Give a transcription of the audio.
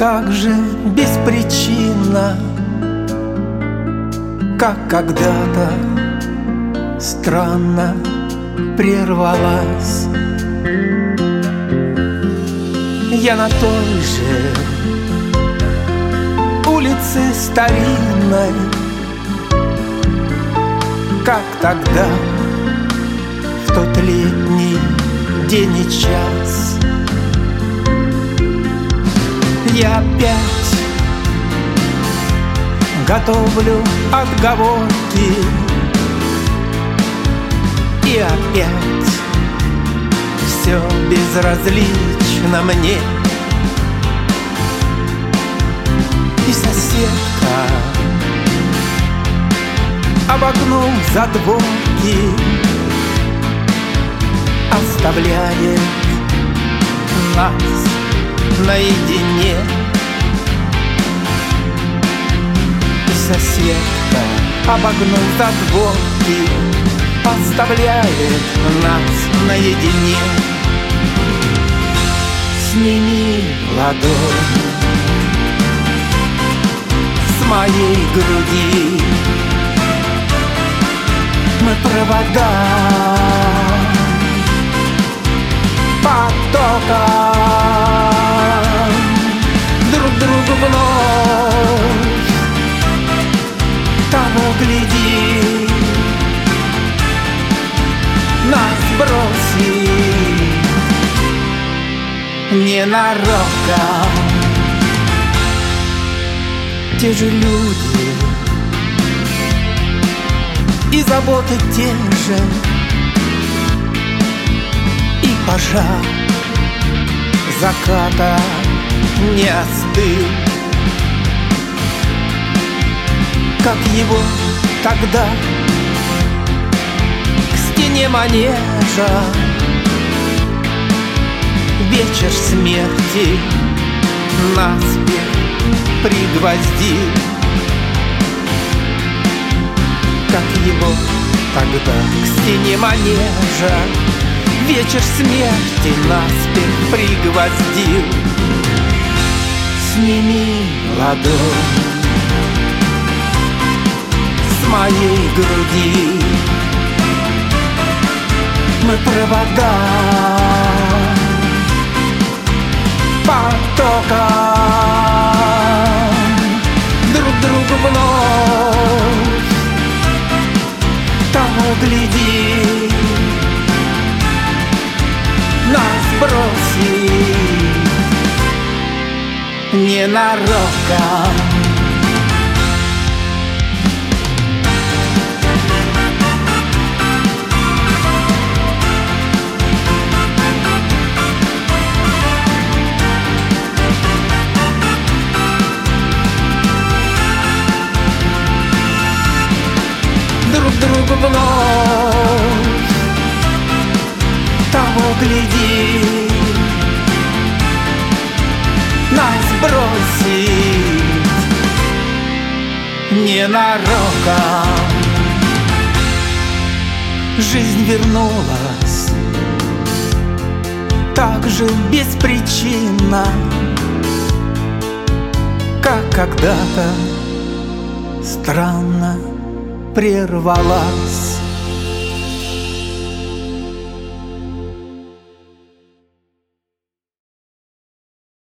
так же беспричинно, как когда-то странно прервалась. Я на той же улице старинной, как тогда, в тот летний день и час. Я опять готовлю отговорки, и опять все безразлично мне. И соседка, обогнув задворки, оставляет нас наедине. И соседка, обогнув задворки, оставляет нас наедине. Сними ладонь с моей груди, мы провода потока, друг другу вновь того гляди, нас бросит ненароком. Те же люди и заботы те же, и пожар заката не остыл, как его тогда к стене манежа вечер смерти наспех пригвоздил, как его тогда к стене манежа вечер смерти наспех пригвоздил. Сними ладонь с моей груди, мы провода потока, друг другу вновь того гляди, нас бросит ненароком. Друг другу вновь того гляди, нас бросит ненароком. Жизнь вернулась так же беспричинно, как когда-то странно прервалась.